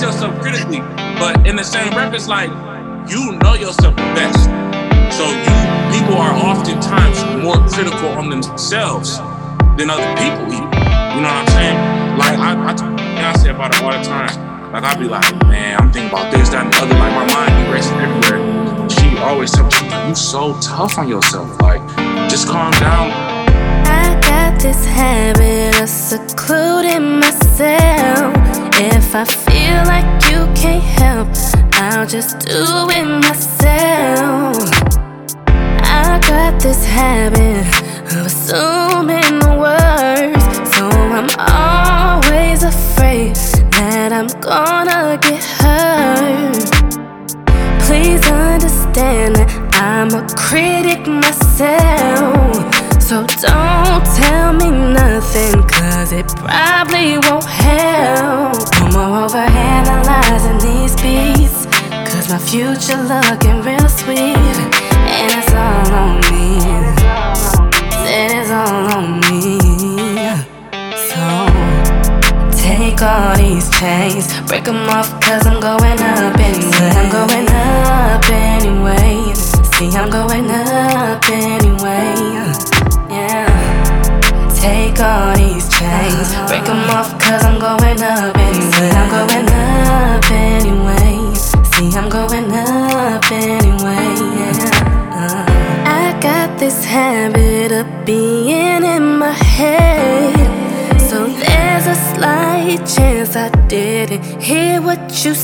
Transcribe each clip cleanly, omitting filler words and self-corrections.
yourself critically, but in the same breath, it's like you know yourself the best. So people are oftentimes more critical on themselves than other people even. You know what I'm saying? Like I say about it all the time. Like I be like, man, I'm thinking about this, that, and the other. Like my mind be racing everywhere. She always tells me, you so tough on yourself. Like, just calm down. I got this habit of secluding myself. If I feel like you can't help, I'll just do it myself. I got this habit of assuming the worst, so I'm always afraid that I'm gonna get hurt. Please understand that I'm a critic myself, so don't tell me nothing, cause it probably won't help. No more overanalyzing these beats, cause my future looking real sweet. And it's all on me, said it's all on me. So take all these chains, break them off, cause I'm going up anyway. I'm going up anyway. See, I'm going up anyway. Yeah. Take all these chains, break them off, cause I'm going up anyway. I'm going up anyway. See, I'm going up anyway. Yeah. I got this habit of being in my head, so there's a slight chance I didn't hear what you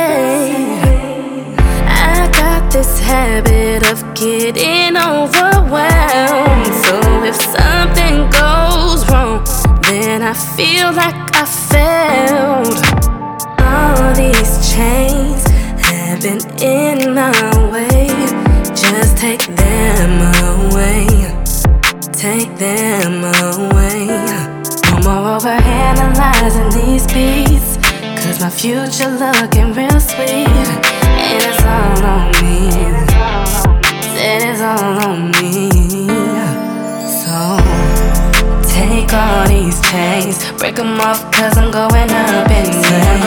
said. I got this habit of getting overwhelmed, so if something goes wrong, then I feel like I failed. All these chains have been in my way, just take them away, take them away. No more overanalyzing these beats, cause my future looking real sweet. And it's all on me, said it's all on me. So take all these chains, break them off, cause I'm going up anyway.